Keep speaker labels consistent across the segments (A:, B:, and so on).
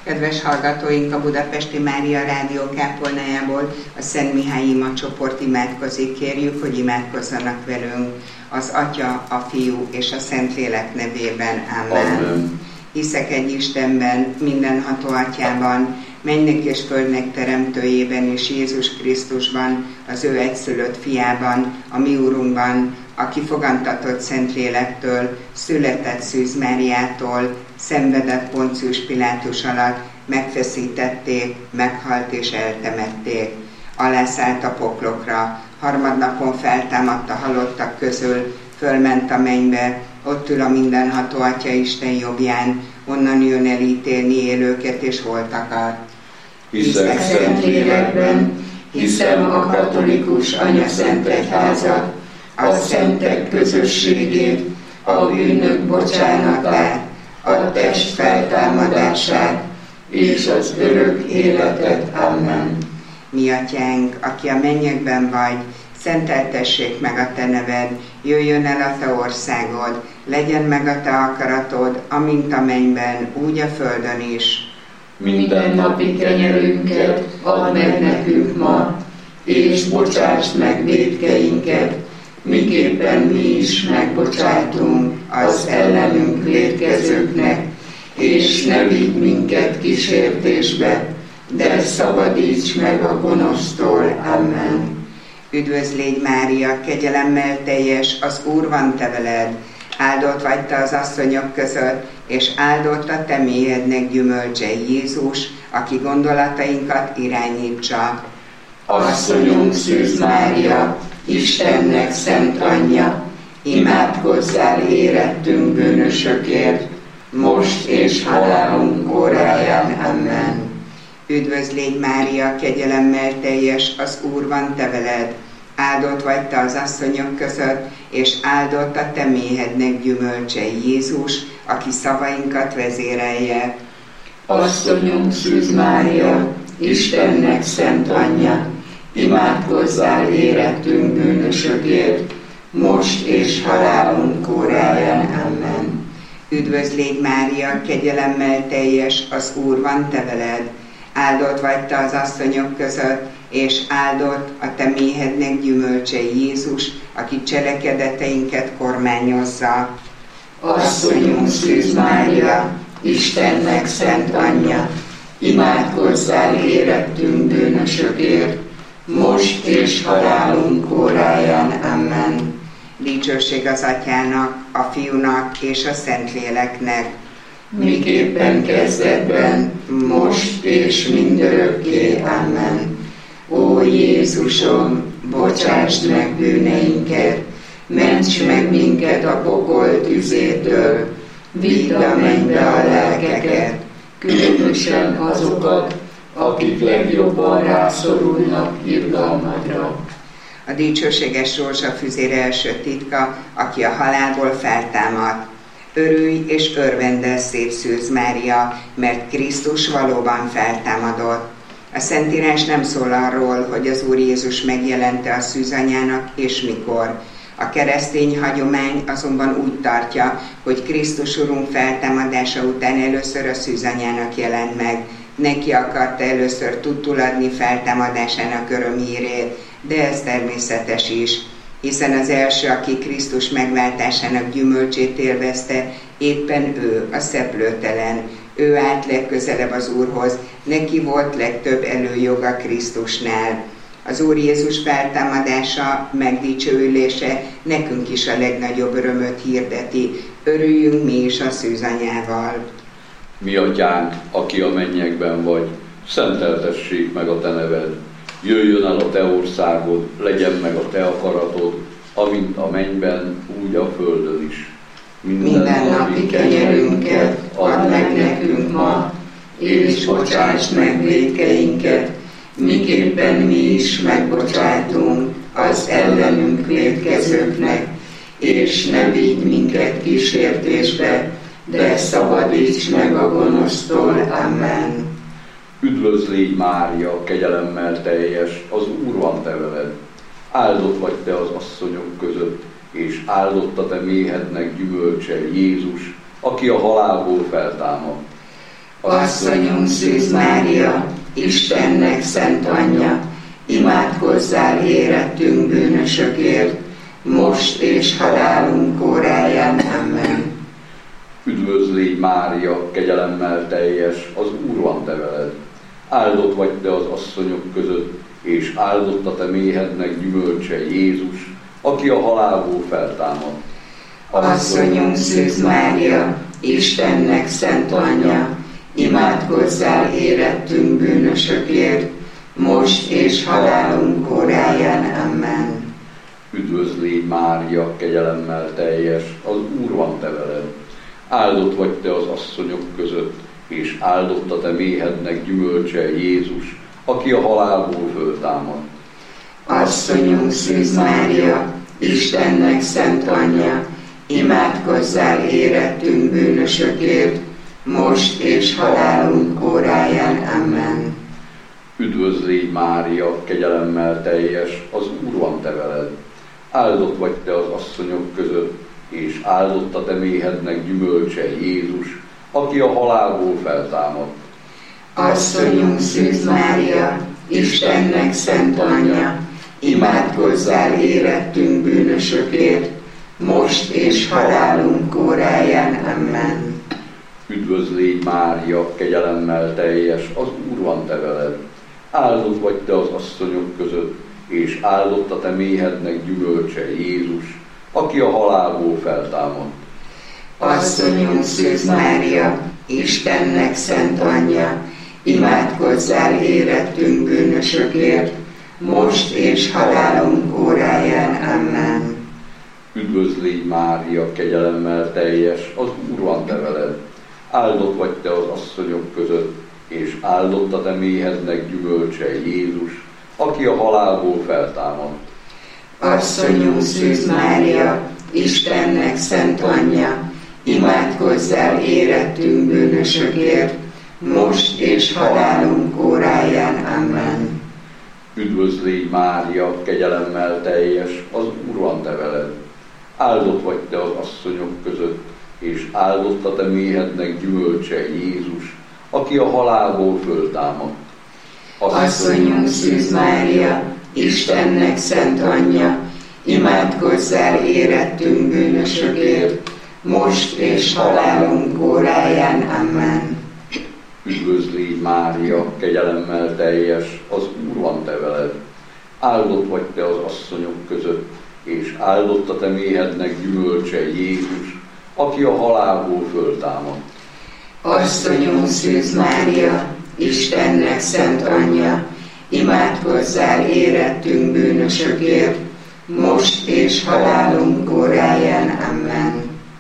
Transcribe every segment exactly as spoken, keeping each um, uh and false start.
A: Kedves hallgatóink, a Budapesti Mária Rádió kápolnájából a Szent Mihály Ima csoport imádkozik. Kérjük, hogy imádkozzanak velünk az Atya, a Fiú és a Szentlélek nevében. Amen. Amen. Hiszek egy Istenben, mindenható Atyában, mennek és földnek teremtőjében és Jézus Krisztusban, az ő egyszülött fiában, a mi Urunkban, aki fogantatott Szentlélektől, született Szűz Máriától, szenvedett Poncius Pilátus alatt, megfeszítették, meghalt és eltemették. Alászállt a poklokra, harmadnapon feltámadt a halottak közül, fölment a mennybe, ott ül a mindenható Atya Isten jobbján, onnan jön el ítélni élőket és holtakat.
B: Hiszek Szentlélekben, hiszem a katolikus anyaszentegyházat, a szentek közösségét, a bűnök bocsánatát, a test feltámadását és az örök életet. Amen.
A: Mi Atyánk, aki a mennyekben vagy, szenteltessék meg a te neved, jöjjön el a te országod, legyen meg a te akaratod, amint a mennyben, úgy a földön is.
B: Minden napi kenyerünket add meg nekünk ma, és bocsásd meg vétkeinket, miképpen mi is megbocsátunk az ellenünk vétkezőknek, és ne vigy minket kísértésbe, de szabadíts meg a gonosztól. Amen.
A: Üdvözlégy Mária, kegyelemmel teljes, az Úr van te veled, áldott vagy te az asszonyok között, és áldott a te méhednek gyümölcse Jézus, aki gondolatainkat irányítsa.
B: Asszonyunk Szűz Mária, Istennek szent anyja, imádkozzál érettünk bűnösökért, most és halálunk óráján. Amen.
A: Üdvözlégy Mária, kegyelemmel teljes, az Úr van te veled, áldott vagy te az asszonyok között, és áldott a te méhednek gyümölcse Jézus, aki szavainkat vezérelje.
B: Asszonyunk Szűz Mária, Istennek szent anyja, imádkozzál érettünk bűnösökért, most és halálunk óráján. Amen.
A: Üdvözlégy Mária, kegyelemmel teljes, az Úr van te veled, áldott vagy te az asszonyok között, és áldott a te méhednek gyümölcse Jézus, aki cselekedeteinket kormányozza.
B: Asszonyunk Szűz Mária, Istennek szent anyja, imádkozzál érettünk bűnösökért, most és halálunk óráján. Amen.
A: Dicsőség az Atyának, a Fiúnak és a Szentléleknek,
B: miképpen kezdetben, most és mindörökké. Amen. Ó Jézusom, bocsásd meg bűneinket, ments meg minket a pokol tüzétől, vidd a mennybe a lelkeket, különösen azokat, akik legjobban rászorulnak irgalmadra.
A: A dicsőséges rózsafüzér első titka, aki a halálból feltámadt. Örülj és örvendezz, szép Szűz Mária, mert Krisztus valóban feltámadott. A Szentírás nem szól arról, hogy az Úr Jézus megjelente a szűzanyának és mikor. A keresztény hagyomány azonban úgy tartja, hogy Krisztus Urunk feltámadása után először a szűzanyának jelent meg. Neki akarta először tudtul adni feltámadásának örömhírét, de ez természetes is, hiszen az első, aki Krisztus megváltásának gyümölcsét élvezte, éppen ő, a szeplőtelen. Ő állt legközelebb az Úrhoz, neki volt legtöbb előjoga Krisztusnál. Az Úr Jézus feltámadása, megdicsőülése nekünk is a legnagyobb örömöt hirdeti. Örüljünk mi is a szűzanyával.
C: Mi Atyánk, aki a mennyekben vagy, szenteltessék meg a te neved. Jöjjön el a te országod, legyen meg a te akaratod, amint a mennyben, úgy a földön is.
B: Minden, Minden napi kenyerünket add meg nekünk ma, és bocsásd meg vétkeinket, miképpen mi is megbocsátunk az ellenünk vétkezőknek, és ne vigy minket kísértésbe, de szabadíts meg a gonosztól. Amen.
C: Üdvözlégy Mária, kegyelemmel teljes, az Úr van te veled. Áldott vagy te az asszonyok között, és áldott a te méhednek gyümölcse Jézus, aki a halálból feltámadt.
B: Asszonyunk Szűz Mária, Istennek szent anyja, imádkozzál érettünk bűnösökért, most és halálunk óráján. Amen.
C: Üdvözl légy Mária, kegyelemmel teljes, az Úr van te veled. Áldott vagy te az asszonyok között, és áldott a te méhednek gyümölcse Jézus, aki a halálból feltámadt.
B: Asszonyunk Szűz Mária, Istennek szent anyja, imádkozzál érettünk bűnösökért, most és halálunk óráján. Amen.
C: Üdvözl légy Mária, kegyelemmel teljes, az Úr van te veled. Áldott vagy te az asszonyok között, és áldott a te méhednek gyümölcse Jézus, aki a halálból föltámadt.
B: Asszonyunk Szűz Mária, Istennek szent anyja, imádkozzál érettünk bűnösökért, most és halálunk óráján. Amen.
C: Üdvözl légy Mária, kegyelemmel teljes, az Úr van te veled. Áldott vagy te az asszonyok között, és áldott a te méhednek gyümölcse Jézus, aki a halálból feltámadt.
B: Asszonyunk Szűz Mária, Istennek szent anyja, imádkozzál érettünk bűnösökért, most és halálunk óráján. Amen.
C: Üdvözl légy Mária, kegyelemmel teljes, az Úr van te veled. Áldott vagy te az asszonyok között, és áldott a te méhednek gyümölcse Jézus, aki a halálból feltámadt.
B: Asszonyunk Szűz Mária, Istennek szent anyja, imádkozzál érettünk bűnösökért, most és halálunk óráján. Amen.
C: Üdvözl légy Mária, kegyelemmel teljes, az Úr van te veled. Áldott vagy te az asszonyok között, és áldott a te méhednek gyümölcse Jézus, aki a halálból feltámadt.
B: Asszonyunk Szűz Mária, Istennek szent anyja, imádkozzál érettünk bűnösökért, most és halálunk óráján. Amen.
C: Üdvözl légy Mária, kegyelemmel teljes, az Úr van te veled. Áldott vagy te az asszonyok között, és áldott a te méhednek gyümölcse Jézus, aki a halálból föltámadt.
B: Asszonyunk Szűz Mária, Istennek szent anyja, imádkozzál érettünk bűnösökért, most és halálunk óráján. Amen.
C: Üdvözl légy Mária, kegyelemmel teljes, az Úr van te veled. Áldott vagy te az asszonyok között, és áldott a te méhednek gyümölcse Jézus, aki a halálból föltámadt.
B: Asszonyunk Szűz Mária, Istennek szent anyja, imádkozzál érettünk bűnösökért, most és halálunk óráján. Amen.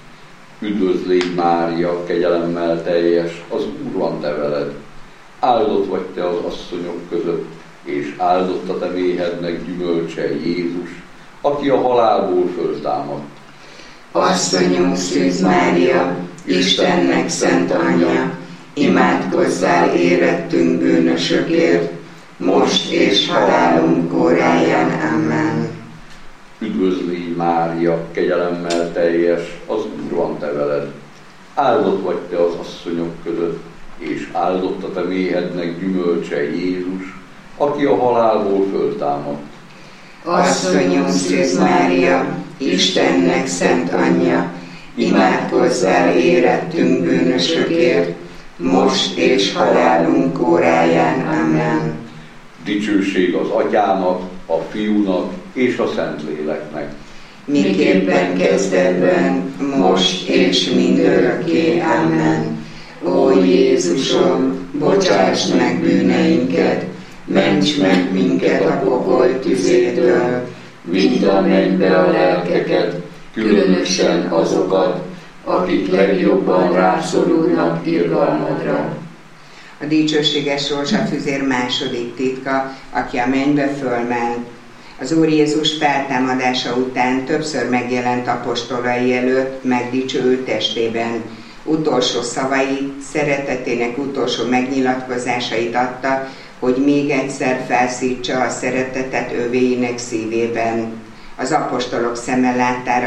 C: Üdvözl légy Mária, kegyelemmel teljes, az Úr van te veled. Áldott vagy te az asszonyok között, és áldott a te méhednek gyümölcse Jézus, aki a halálból föltámadt.
B: Asszonyunk Szűz Mária, Istennek szent anyja, imádkozzál érettünk bűnösökért, most és halálunk óráján. Amen.
C: Üdvözl légy Mária, kegyelemmel teljes, az Úr van te veled. Áldott vagy te az asszonyok között, és áldott a te méhednek gyümölcse Jézus, aki a halálból föltámadt.
B: Asszonyunk Szűz Mária, Istennek szent anyja, imádkozzál érettünk bűnösökért, most és halálunk óráján. Amen.
C: Dicsőség az Atyának, a Fiúnak és a Szentléleknek.
B: Miképpen kezdetben, most és mindörökké. Amen. Ó Jézusom, bocsáss meg bűneinket, ments meg minket a pokol tüzétől, vidd a mennybe a lelkeket, különösen azokat, akik legjobban rászorulnak irgalmadra.
A: A dicsőséges rózsafüzér második titka, aki a mennybe fölment. Az Úr Jézus feltámadása után többször megjelent apostolai előtt megdicsőült testében. Utolsó szavait, szeretetének utolsó megnyilatkozásait adta, hogy még egyszer felszítsa a szeretetet övéinek szívében. Az apostolok szeme láttára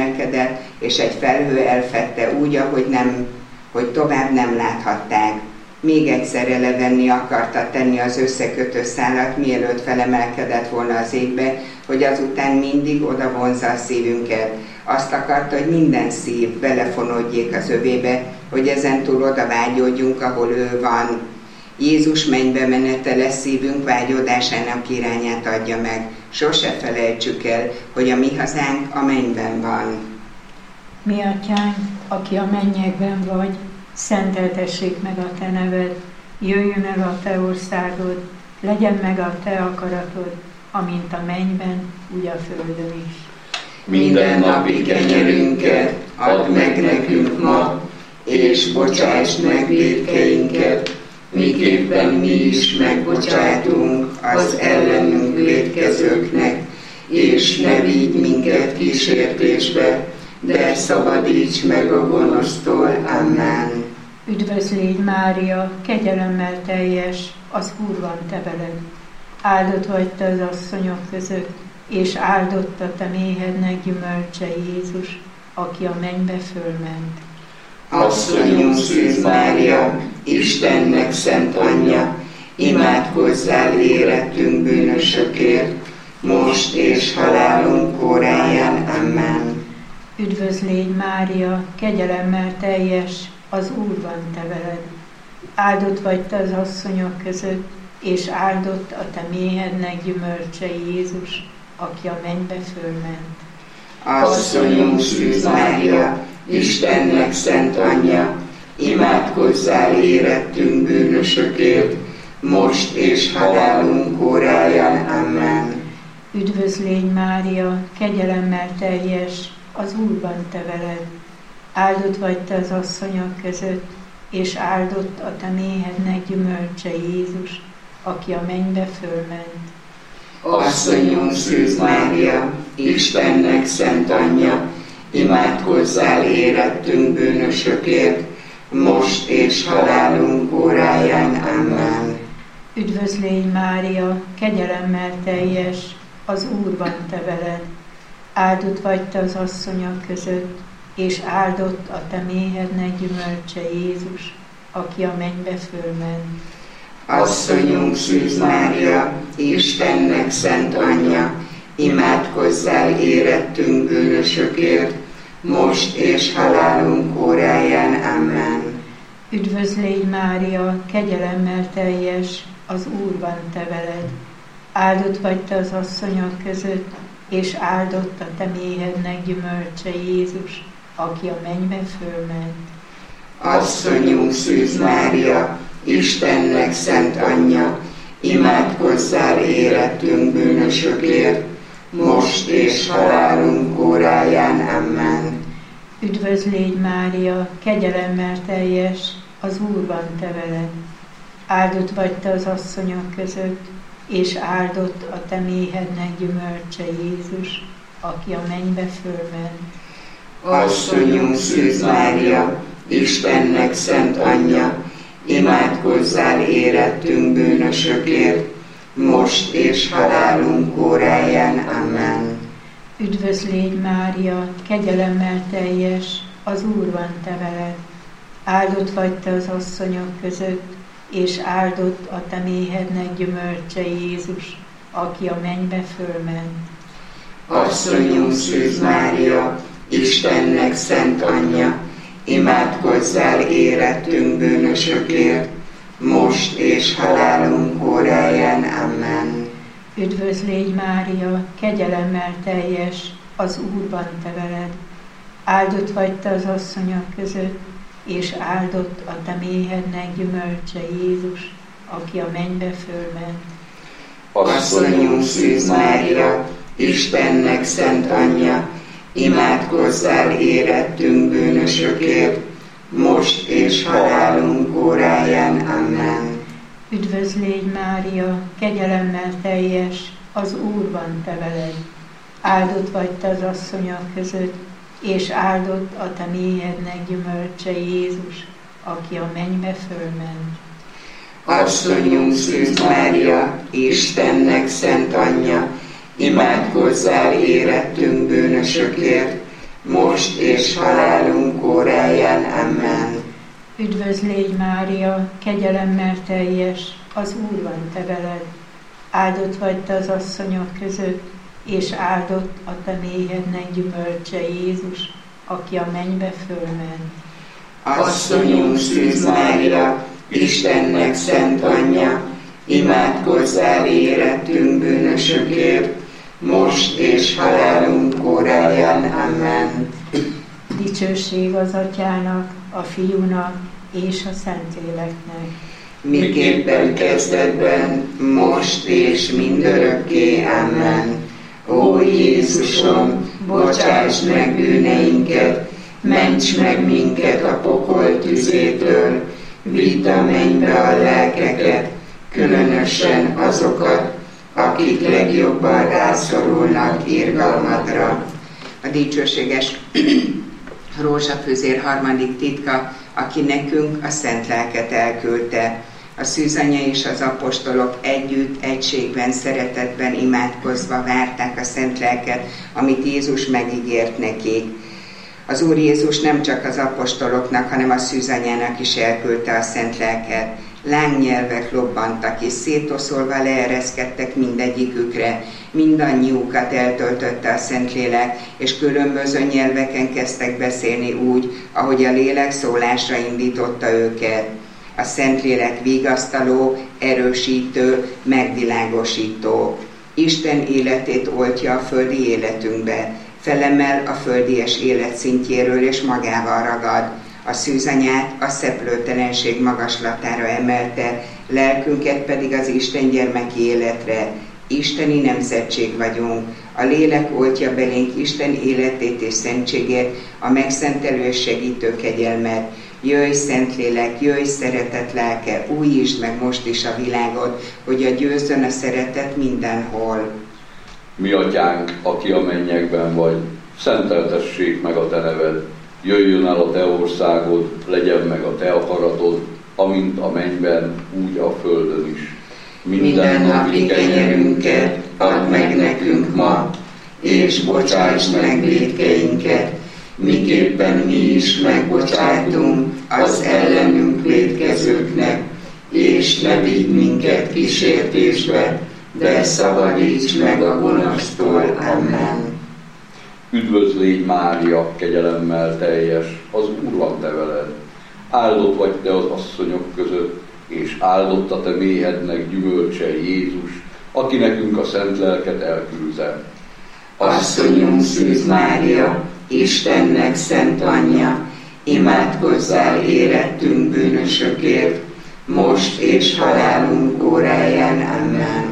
A: fölemelkedett, és egy felhő elfedte úgy, ahogy, nem, hogy tovább nem láthatták. Még egyszer levenni akarta tenni az összekötő szálat, mielőtt felemelkedett volna az égbe, hogy azután mindig oda vonzza a szívünket. Azt akarta, hogy minden szív belefonódjék az övébe, hogy ezentúl oda vágyódjunk, ahol ő van. Jézus mennybe menetele szívünk vágyódásának irányát adja meg. Sose felejtsük el, hogy a mi hazánk a mennyben van.
D: Mi atyánk, aki a mennyekben vagy, szenteltessék meg a te neved, jöjjön el a te országod, legyen meg a te akaratod, amint a mennyben, úgy a földön is.
B: Minden napi kenyerünket add meg nekünk ma, és bocsásd meg vétkeinket, miképpen mi is megbocsátunk az ellenünk vétkezőknek, és ne vigy minket kísértésbe, de szabadíts meg a gonosztól. Amen.
D: Üdvözlégy Mária, kegyelemmel teljes, az Úr van te veled. Áldott vagy te az asszonyok között, és áldott a te méhednek gyümölcse Jézus, aki a mennybe fölment.
B: Asszonyunk Szűz Mária, Istennek szent anyja, imádkozzál érettünk bűnösökért, most és halálunk óráján. Amen.
D: Üdvözlégy Mária, kegyelemmel teljes, az Úr van te veled. Áldott vagy te az asszonyok között, és áldott a te méhednek gyümölcse Jézus, aki a mennybe fölment.
B: Asszonyunk Szűz Mária, Istennek szent anyja, imádkozzál érettünk bűnösökért, most és halálunk óráján. Amen.
D: Üdvözlégy Mária, kegyelemmel teljes, az Úr van te veled. Áldott vagy te az asszonyok között, és áldott a te méhednek gyümölcse Jézus, aki a mennybe fölment.
B: Asszonyunk Szűz Mária, Istennek szent anyja, imádkozzál érettünk bűnösökért, most és halálunk óráján. Amen.
D: Üdvözlégy Mária, kegyelemmel teljes, az Úr van te veled. Áldott vagy te az asszonyok között, és áldott a te méhednek gyümölcse Jézus, aki a mennybe fölment.
B: Asszonyunk Szűz Mária, Istennek szent anyja, imádkozzál érettünk bűnösökért, most és halálunk óráján. Amen.
D: Üdvözlégy Mária, kegyelemmel teljes, az Úr van te veled. Áldott vagy te az asszonyok között, és áldott a te méhednek gyümölcse Jézus, aki a mennybe fölment.
B: Asszonyunk Szűz Mária, Istennek szent anyja, imádkozzál érettünk bűnösökért, most és halálunk óráján. Amen.
D: Üdvözlégy Mária, kegyelemmel teljes, az Úr van te veled. Áldott vagy te az asszonyok között, és áldott a te méhednek gyümölcse Jézus, aki a mennybe fölment.
B: Asszonyunk Szűz Mária, Istennek szent anyja, imádkozzál érettünk bűnösökért, most és halálunk óráján. Amen.
D: Üdvözlégy Mária, kegyelemmel teljes, az Úr van te veled. Áldott vagy te az asszonyok között, és áldott a te méhednek gyümölcse Jézus, aki a mennybe fölment.
B: Asszonyunk Szűz Mária, Istennek szent anyja, imádkozzál érettünk bűnösökért, most és halálunk óráján. Amen.
D: Üdvözlégy Mária, kegyelemmel teljes, az Úr van te veled. Áldott vagy te az asszonyok között, és áldott a te méhednek gyümölcse Jézus, aki a mennybe fölment.
B: Asszonyunk Szűz Mária, Istennek szent anyja, imádkozzál érettünk bűnösökért, most és halálunk óráján. Amen.
D: Üdvözlégy Mária, kegyelemmel teljes, az Úr van te veled. Áldott vagy te az asszonyok között, és áldott a te méhednek gyümölcse Jézus, aki a mennybe fölment.
B: Asszonyunk Szűz Mária, Istennek szent anyja, imádkozzál érettünk bűnösökért, most és halálunk óráján. Amen.
D: Üdvözl légy Mária, kegyelemmel teljes, az Úr van te veled. Áldott vagy te az asszonyok között, és áldott a te méhednek gyümölcse Jézus, aki a mennybe fölment.
B: Asszonyunk Szűz Mária, Istennek szent anyja, imádkozzál érettünk bűnösökért, most és halálunk óráján. Amen.
D: Dicsőség az Atyának, a Fiúnak és a Szentléleknek.
B: Miképpen kezdetben, most és mindörökké. Amen. Ó Jézusom, bocsáss meg bűneinket, ments meg minket a pokol tüzétől, vidd a mennybe a lelkeket, különösen azokat, akik legjobban rászorulnak irgalmadra.
A: A dicsőséges rózsafüzér harmadik titka, aki nekünk a szent lelket elküldte. A szűzanya és az apostolok együtt, egységben, szeretetben imádkozva várták a szent lelket, amit Jézus megígért nekik. Az Úr Jézus nem csak az apostoloknak, hanem a szűzanyának is elküldte a szent lelket. Lángnyelvek lobbantak, és szétoszolva leereszkedtek mindegyikükre. Mindannyiukat eltöltötte a Szentlélek, és különböző nyelveken kezdtek beszélni úgy, ahogy a lélek szólásra indította őket. A Szentlélek vigasztaló, erősítő, megvilágosító. Isten életét oltja a földi életünkbe, felemel a földies élet szintjéről és magával ragad. A szűzanyát a szeplőtelenség magaslatára emelte, lelkünket pedig az Isten gyermeki életre. Isteni nemzetség vagyunk. A lélek oltja belénk Isten életét és szentségét, a megszentelő és segítő kegyelmet. Jöjj, Szentlélek, jöjj, szeretet lelke, újítsd meg most is a világot, hogy a győzzön a szeretet mindenhol.
C: Mi atyánk, aki a mennyekben vagy, szenteltessék meg a te neved. Jöjjön el a te országod, legyen meg a te akaratod, amint a mennyben, úgy a földön is.
B: Minden napi kenyerünket add meg nekünk ma, és bocsáss meg vétkeinket, miképpen mi is megbocsátunk az ellenünk vétkezőknek, és ne vigy minket kísértésbe, de szabadíts meg a gonosztól. Amen.
C: Üdvözl légy Mária, kegyelemmel teljes, az Úr van te veled. Áldott vagy te az asszonyok között, és áldott a te méhednek gyümölcse Jézus, aki nekünk a szent lelket elküldte.
B: Asszonyunk Szűz Mária, Istennek szent anyja, imádkozzál érettünk bűnösökért, most és halálunk óráján. Amen.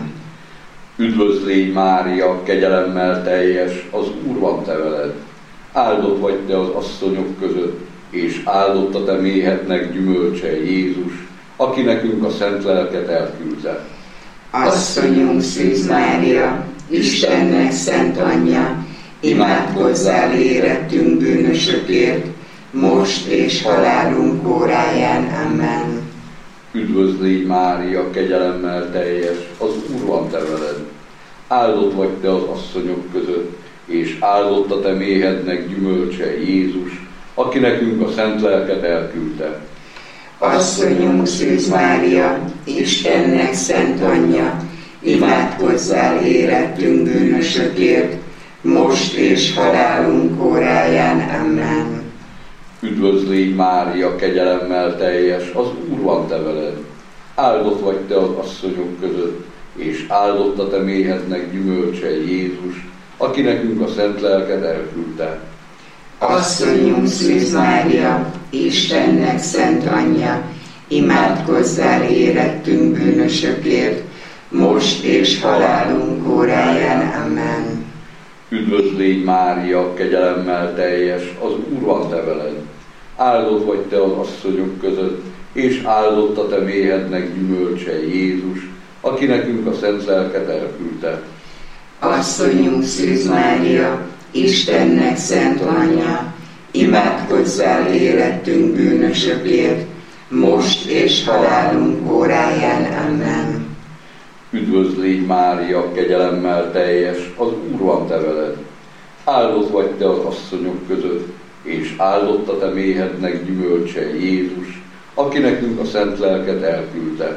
C: Üdvözl légy Mária, kegyelemmel teljes, az Úr van te veled. Áldott vagy te az asszonyok között, és áldott a te méhednek gyümölcse Jézus, aki nekünk a szent lelket elküldte.
B: Asszonyunk Szűz Mária, Istennek szent anyja, imádkozzál érettünk bűnösökért, most és halálunk óráján. Amen.
C: Üdvözl légy Mária, kegyelemmel teljes, az Úr van te veled. Áldott vagy te az asszonyok között, és áldott a te méhednek gyümölcse Jézus, aki nekünk a szent lelket elküldte.
B: Asszonyunk Szűz Mária, Istennek szent anyja, imádkozzál érettünk bűnösökért, most és halálunk óráján. Amen.
C: Üdvözl légy Mária, kegyelemmel teljes, az Úr van te veled. Áldott vagy te az asszonyok között, és áldott a te méhednek gyümölcse Jézus, aki nekünk a szent lelket elküldte.
B: Asszonyunk Szűz Mária, Istennek szent anyja, imádkozzál érettünk bűnösökért, most és halálunk óráján. Amen.
C: Üdvözl légy Mária, kegyelemmel teljes, az Úr van te veled. Áldott vagy te az asszonyok között, és áldott a te méhednek gyümölcse Jézus, aki nekünk a szent lelket elküldte.
B: Asszonyunk Szűz Mária, Istennek szent anyja, imádkozzál érettünk bűnösökért, most és halálunk óráján. Amen.
C: Üdvözl légy Mária, kegyelemmel teljes, az Úr van te veled. Áldott vagy te az asszonyok között, és áldott a te méhednek gyümölcse Jézus, aki nekünk a szent lelket elküldte.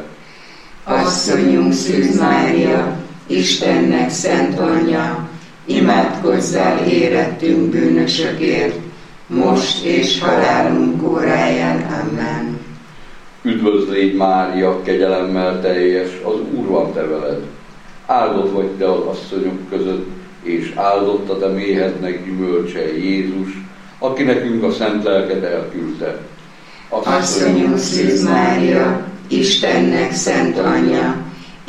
B: Asszonyunk Szűz Mária, Istennek szent anyja, imádkozzál érettünk bűnösökért, most és halálunk óráján. Amen.
C: Üdvözl légy Mária, kegyelemmel teljes, az Úr van te veled. Áldott vagy te az asszonyok között, és áldott a te méhednek gyümölcse Jézus, aki nekünk a szent lelket elküldte.
B: Asszonyunk Szűz Mária, Istennek szent anyja,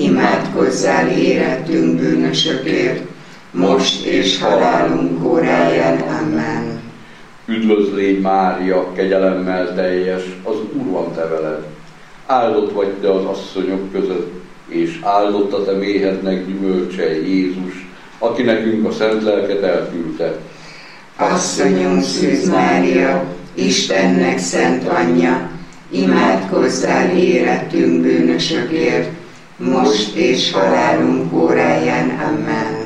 B: imádkozzál érettünk bűnösökért, most és halálunk óráján. Amen.
C: Üdvözl légy Mária, kegyelemmel teljes, az Úr van te veled. Áldott vagy te az asszonyok között, és áldott a te méhednek gyümölcse Jézus, aki nekünk a szent lelket elküldte.
B: Asszonyunk Szűz Mária, Istennek szent anyja, imádkozzál érettünk bűnösökért, most és halálunk óráján. Amen.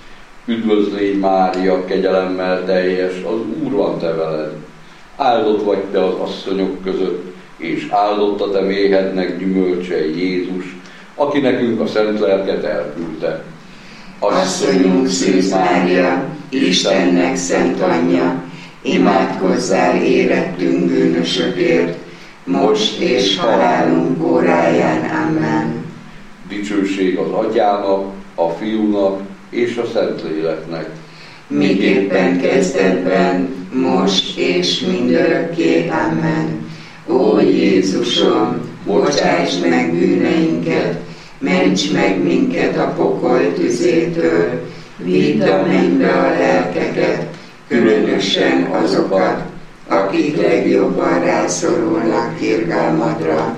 C: Üdvözl légy Mária, kegyelemmel teljes, az Úr van te veled. Áldott vagy te az asszonyok között, és áldott a te méhednek gyümölcse Jézus, aki nekünk a szent lelket elküldte.
B: Asszonyunk Szűz Mária, Istennek szent anyja, imádkozzál érettünk bűnösökért, most és halálunk óráján. Amen.
C: Dicsőség az Atyának, a Fiúnak és a Szentléleknek.
B: Miképpen kezdetben, most és mindörökké. Amen. Ó Jézusom, bocsáss meg bűneinket, ments meg minket a pokol tüzétől, vidd a mennybe a lelkeket, különösen azokat, akik legjobban rászorulnak irgalmadra.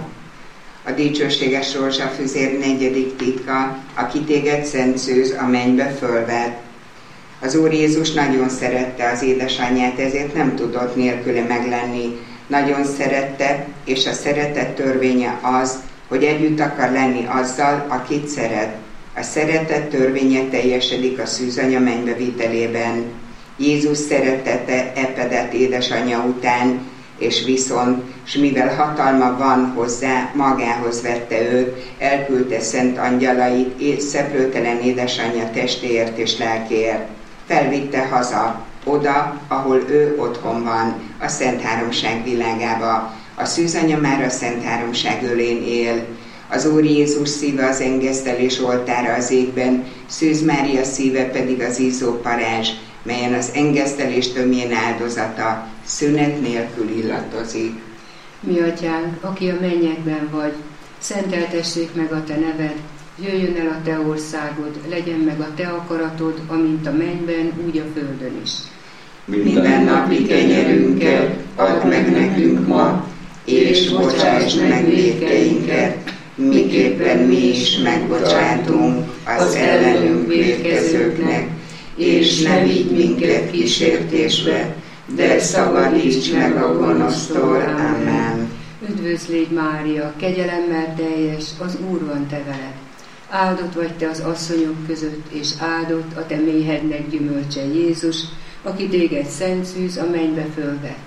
A: A dicsőséges rózsafüzér negyedik titka, aki téged szent szűz a mennybe fölvett. Az Úr Jézus nagyon szerette az édesanyját, ezért nem tudott nélküle meglenni. Nagyon szerette, és a szeretet törvénye az, hogy együtt akar lenni azzal, akit szeret. A szeretet törvénye teljesedik a szűzanya mennybe vitelében. Jézus szeretete epedett édesanyja után, és viszont, s mivel hatalma van hozzá, magához vette őt, elküldte szent angyalait, és szeplőtelen édesanyja testéért és lelkéért. Felvitte haza, oda, ahol ő otthon van, a Szent Háromság világába. A szűzanya már a Szent Háromság ölén él. Az Úr Jézus szíve az engesztelés oltára az égben, Szűz Mária szíve pedig az izzó parázs, melyen az engesztelés tömjén áldozata szünet nélkül illatozik.
E: Mi atyánk, aki a mennyekben vagy, szenteltessék meg a te neved, jöjjön el a te országod, legyen meg a te akaratod, amint a mennyben, úgy a földön is.
B: Minden napi kenyerünket add meg nekünk ma, és bocsáss meg vétkeinket, miképpen mi is megbocsátunk az ellenünk vétkezőknek, és ne vigy minket kísértésbe, de szabadíts meg a gonosztól. Amen.
E: Üdvözl légy Mária, kegyelemmel teljes, az Úr van te veled. Áldott vagy te az asszonyok között, és áldott a te méhednek gyümölcse Jézus, aki téged szent szűz a mennybe fölvett.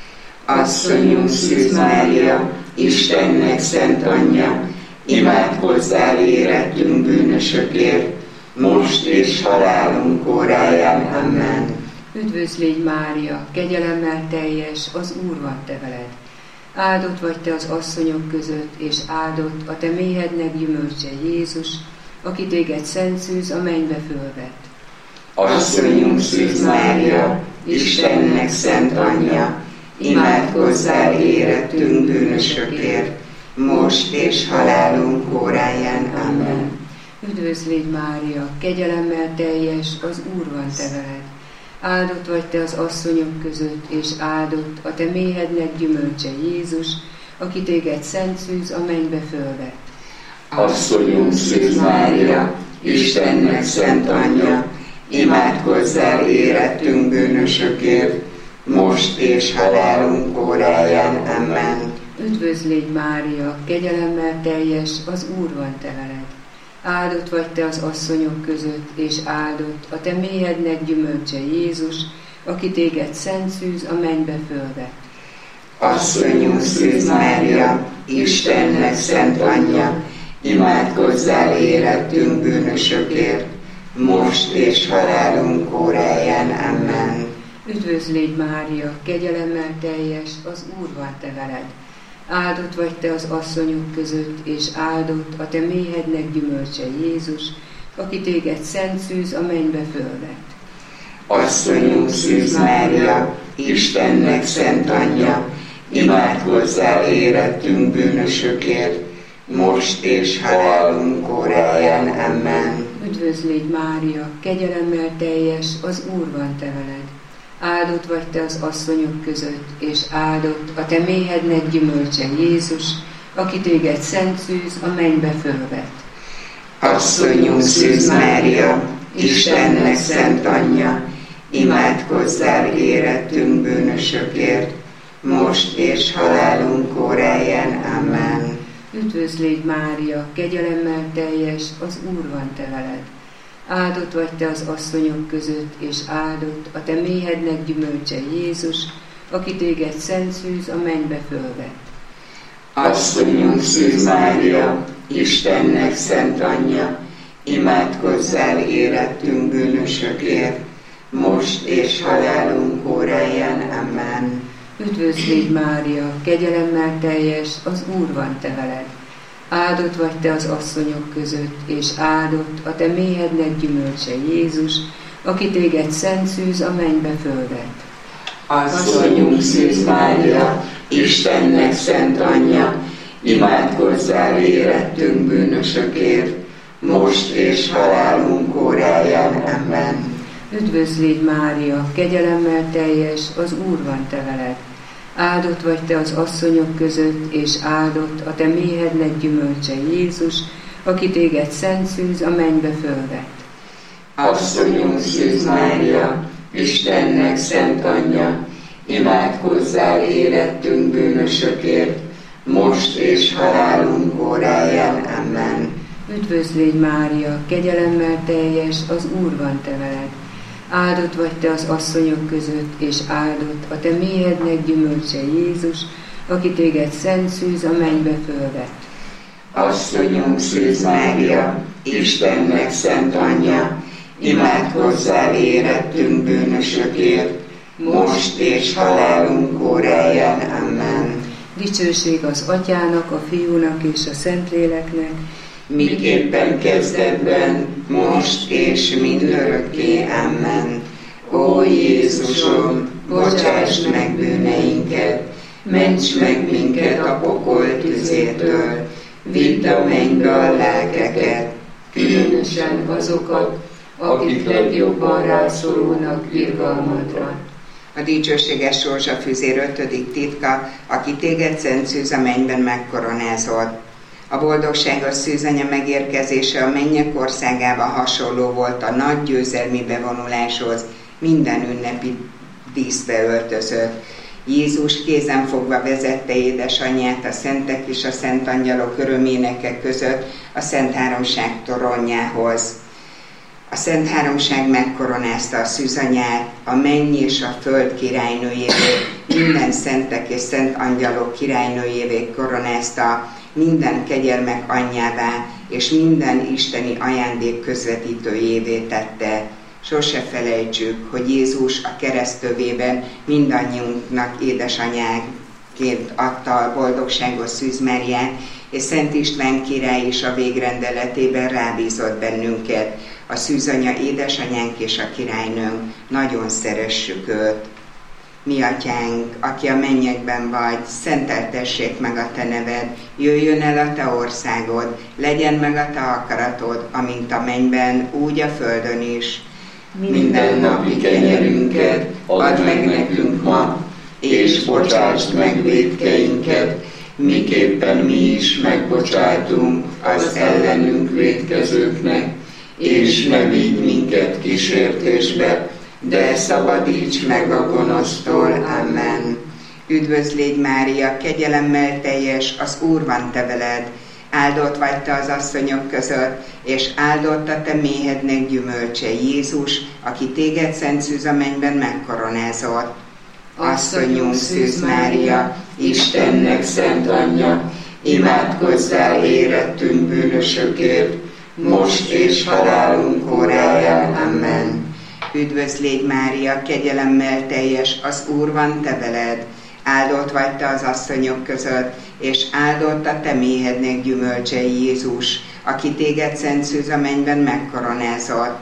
B: Asszonyunk Szűz Mária, Istennek szent anyja, imádkozzál érettünk bűnösökért, most és halálunk óráján. Amen.
E: Üdvözl légy Mária, kegyelemmel teljes, az Úr van te veled. Áldott vagy te az asszonyok között, és áldott a te méhednek gyümölcse Jézus, aki téged szent szűz a mennybe fölvett.
B: Asszonyunk Szűz Mária, Istennek szent anyja, imádkozzál érettünk bűnösökért, most és halálunk óráján. Amen.
E: Üdvözl légy Mária, kegyelemmel teljes, az Úr van te veled. Áldott vagy te az asszonyok között, és áldott a te méhednek gyümölcse Jézus, aki téged szent szűz a mennybe fölvett.
B: Asszonyunk Szűz Mária, Istennek szent anyja, imádkozzál érettünk bűnösökért, most és halálunk óráján. Amen.
E: Üdvözl légy Mária, kegyelemmel teljes, az Úr van te veled. Áldott vagy te az asszonyok között, és áldott a te méhednek gyümölcse Jézus, aki téged szent szűz a mennybe fölvett.
A: Asszonyunk Szűz Mária, Istennek szent anyja, imádkozzál érettünk bűnösökért, most és halálunk óráján. Amen.
E: Üdvözlégy Mária, kegyelemmel teljes, az Úr van te veled. Áldott vagy te az asszonyok között, és áldott a te méhednek gyümölcse Jézus, aki téged szent szűz a mennybe fölvett.
A: Asszonyunk Szűz Mária, Istennek szent anyja, imádkozzál érettünk bűnösökért, most és halálunk óráján. Amen.
E: Üdvözlégy Mária, kegyelemmel teljes, az Úr van te veled. Áldott vagy te az asszonyok között, és áldott a te méhednek gyümölcse Jézus, aki téged szent szűz a mennybe fölvett.
A: Asszonyunk Szűz Mária, Istennek szent anyja, imádkozzál érettünk bűnösökért, most és halálunk óráján. Amen.
E: Üdvözlégy Mária, kegyelemmel teljes, az Úr van te veled. Áldott vagy te az asszonyok között, és áldott a te méhednek gyümölcse Jézus, aki téged szent szűz a mennybe fölvett.
A: Asszonyunk Szűz Mária, Istennek szent anyja, imádkozzál érettünk bűnösökért, most és halálunk óráján. Amen.
E: Üdvözlégy Mária, kegyelemmel teljes, az Úr van te veled. Áldott vagy te az asszonyok között, és áldott a te méhednek gyümölcse Jézus, aki téged szent szűz a mennybe fölvett.
A: Asszonyunk Szűz Mária, Istennek szent anyja, imádkozzál érettünk bűnösökért, most és halálunk óráján. Amen.
E: Üdvözlégy Mária, kegyelemmel teljes, az Úr van te veled. Áldott vagy te az asszonyok között, és áldott a te méhednek gyümölcse Jézus, aki téged szent szűz a mennybe fölvett.
A: Asszonyunk Szűz Mária, Istennek szent anyja, imádkozzál érettünk bűnösökért, most és halálunk óráján. Amen.
E: Üdvözlégy Mária, kegyelemmel teljes, az Úr van te veled. Áldott vagy te az asszonyok között, és áldott a te méhednek gyümölcse Jézus, aki téged szent szűz a mennybe fölvett.
A: Asszonyunk Szűz Mária, Istennek szent anyja, imádkozzál érettünk bűnösökért, most és halálunk óráján. Amen.
E: Dicsőség az Atyának, a Fiúnak és a Szentléleknek,
A: miképpen kezdetben, most és mindörökké. Amen. Ó Jézusom, bocsáss meg bűneinket, ments meg minket a pokol tüzétől, vidd a mennybe a lelkeket, különösen azokat, akik legjobban rászorulnak irgalmadra. A dicsőséges sorsafüzér ötödik titka, aki téged szent szűz a mennyben megkoronázott. A boldogságos szűzanya megérkezése a mennyek országában hasonló volt a nagy győzelmi bevonuláshoz, minden ünnepi díszbe öltözött. Jézus kézenfogva vezette édesanyját a szentek és a szent angyalok öröménekek között a Szent Háromság toronyához. A Szent Háromság megkoronázta a szűzanyát, a menny és a föld királynőjévé, minden szentek és szent angyalok királynőjévé koronázta, minden kegyelmek anyjává, és minden isteni ajándék közvetítőjévé tette. Sose felejtsük, hogy Jézus a keresztövében mindannyiunknak édesanyáként adta a boldogságos Szűz Máriát, és Szent István király is a végrendeletében rábízott bennünket. A szűzanya édesanyánk és a királynőnk, nagyon szeressük őt. Mi atyánk, aki a mennyekben vagy, szenteltessék meg a te neved, jöjjön el a te országod, legyen meg a te akaratod, amint a mennyben, úgy a földön is. Minden napi kenyerünket add meg nekünk ma, és bocsásd meg vétkeinket, miképpen mi is megbocsátunk az ellenünk vétkezőknek, és ne vigy minket kísértésbe, de szabadíts meg a gonosztól. Amen. Üdvözlégy Mária, kegyelemmel teljes, az Úr van te veled, áldott vagy te az asszonyok között, és áldott a te méhednek gyümölcse Jézus, aki téged szent szűz a mennyben megkoronázott. Asszonyunk Szűz Mária,
B: Istennek szent anyja, imádkozzál érettünk bűnösökért, most és halálunk óráján. Amen.
A: Üdvözl légy Mária, kegyelemmel teljes, az Úr van te veled. Áldott vagy te az asszonyok között, és áldott a te méhednek gyümölcse Jézus, aki téged szent szűz a mennyben megkoronázott.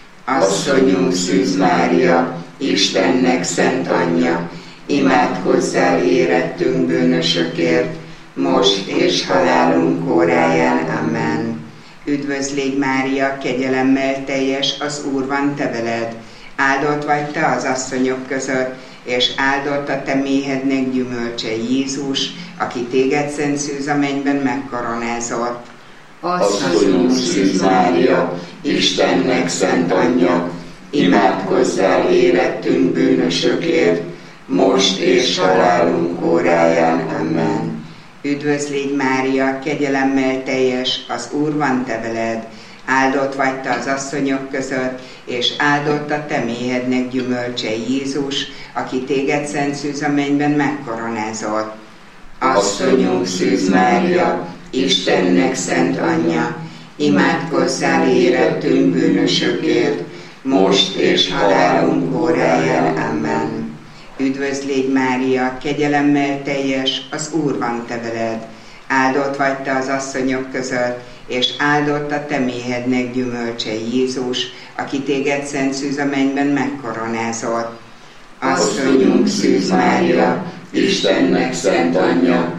B: Asszonyunk Szűz Mária, Istennek szent anyja, imádkozzál érettünk bűnösökért, most és halálunk óráján. Amen.
A: Üdvözl légy Mária, kegyelemmel teljes, az Úr van te veled. Áldott vagy te az asszonyok között, és áldott a te méhednek gyümölcse Jézus, aki téged szent szűz a mennyben megkoronázott.
B: Asszonyunk Szűz Mária, Istennek szent anyja, imádkozzál érettünk bűnösökért, most és halálunk óráján. Amen.
A: Üdvözl légy Mária, kegyelemmel teljes, az Úr van te veled. Áldott vagy te az asszonyok között, és áldott a te méhednek gyümölcse Jézus, aki téged szent szűz a mennyben megkoronázott.
B: Asszonyunk Szűz Mária, Istennek szent anyja, imádkozzál érettünk bűnösökért, most és halálunk óráján. Amen.
A: Üdvözl légy Mária, kegyelemmel teljes, az Úr van te veled. Áldott vagy te az asszonyok között, és áldott a te méhednek gyümölcse Jézus, aki téged szent szűz a mennyben megkoronázott.
B: Asszonyunk Szűz Mária, Istennek szent anyja,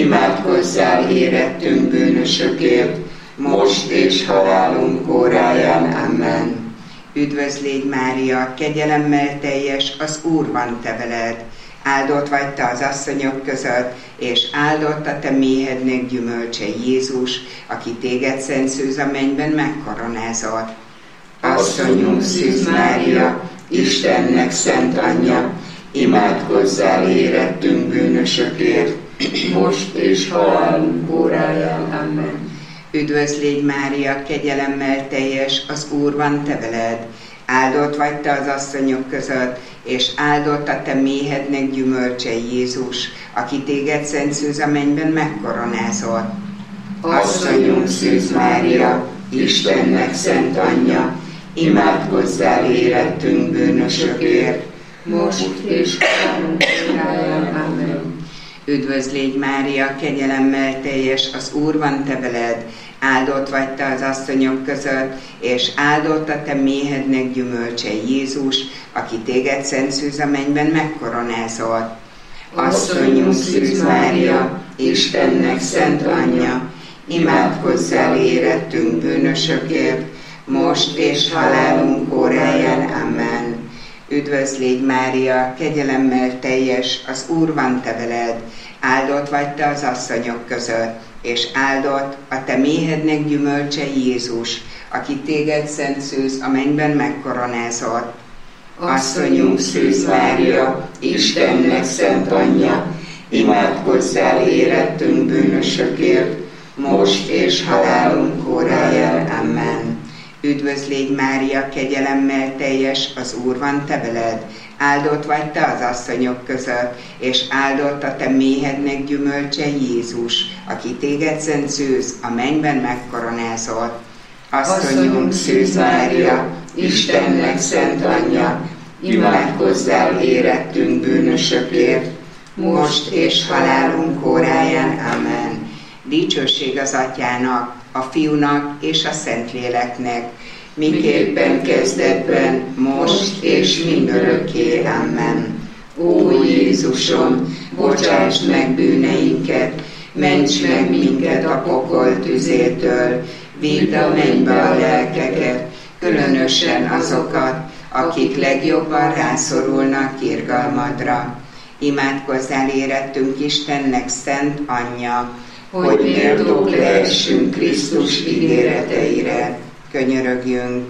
B: imádkozzál érettünk bűnösökért, most és halálunk óráján. Amen.
A: Üdvözl légy Mária, kegyelemmel teljes, az Úr van te veled. Áldott vagy te az asszonyok között, és áldott a te méhednek gyümölcse Jézus, aki téged szent szűz a mennyben megkoronázott.
B: Asszonyunk Szűz Mária, Istennek szent anyja, imádkozzál érettünk bűnösökért, most és halálunk óráján. Amen.
A: Üdvözl légy Mária, kegyelemmel teljes, az Úr van te veled. Áldott vagy te az asszonyok között, és áldott a te méhednek gyümölcse Jézus, aki téged szent szűz a mennyben megkoronázott.
B: Asszonyunk Szűz Mária, Istennek szent anyja, imádkozzál érettünk bűnösökért, most és halálunk óráján. Amen.
A: Üdvözl légy Mária, kegyelemmel teljes, az Úr van te veled. Áldott vagy te az asszonyok között, és áldott a te méhednek gyümölcse Jézus, aki téged szent szűz a mennyben megkoronázott.
B: Asszonyunk Szűz Mária, Istennek szent anyja, imádkozzál érettünk bűnösökért, most és halálunk óráján. Amen.
A: Üdvözl légy Mária, kegyelemmel teljes, az Úr van te veled. Áldott vagy te az asszonyok között, és áldott a te méhednek gyümölcse Jézus, aki téged szent szűz a mennyben megkoronázott.
B: Asszonyunk Szűz Mária, Istennek szent anyja, imádkozzál érettünk bűnösökért, most és halálunk óráján. Amen.
A: Üdvözl légy Mária, kegyelemmel teljes, az Úr van te veled. Áldott vagy te az asszonyok között, és áldott a te méhednek gyümölcse Jézus, aki téged szent szűz a mennyben megkoronázott.
B: Asszonyunk Szűz Mária, Istennek szent anyja, imádkozzál érettünk bűnösökért, most és halálunk óráján. Amen.
A: Dicsőség az Atyának, a Fiúnak és a Szentléleknek,
B: miképpen kezdetben, most és mindörökké. Amen. Ó Jézusom, bocsáss meg bűneinket, ments meg minket a pokol tüzétől, vidd a mennybe a lelkeket, különösen azokat, akik legjobban rászorulnak irgalmadra.
A: Imádkozzál érettünk Istennek szent anyja,
B: hogy méltók lehessünk Krisztus ígéreteire.
A: Könyörögjünk.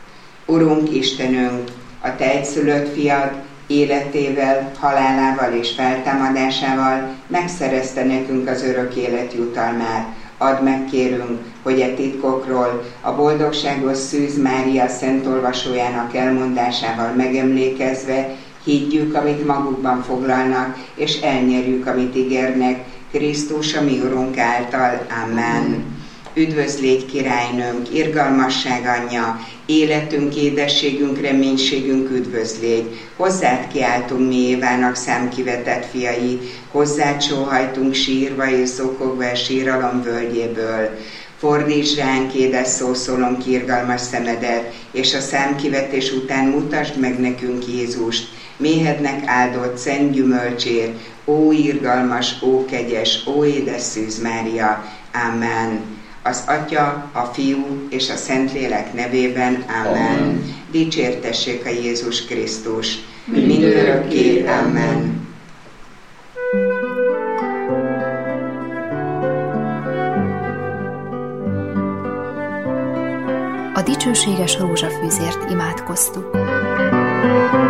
A: Urunk Istenünk, a te egyszülött fiad életével, halálával és feltámadásával megszerezte nekünk az örök élet jutalmát. Add meg, kérünk, hogy e titkokról a boldogságos Szűz Mária szent olvasójának elmondásával megemlékezve Higgyük, amit magukban foglalnak, és elnyerjük, amit ígérnek, Krisztus, a mi Urunk által. Amen. Üdvözl légy, királynőnk, irgalmasság anyja, életünk, édességünk, reménységünk, üdvözl légy. Hozzád kiáltunk mi Évának számkivetett fiai, hozzád sóhajtunk sírva és zokogva a síralom völgyéből. Fordíts ránk, édes szószólom, irgalmas szemedet, és a számkivetés után mutasd meg nekünk Jézust, méhednek áldott szent gyümölcsért, ó irgalmas, ó kegyes, ó édes Szűz Mária. Amen. Az Atya, a Fiú és a Szentlélek nevében. Amen. Amen. Dicsértessék a Jézus Krisztus. Mindörökké. Amen.
F: A dicsőséges rózsafűzért imádkoztuk.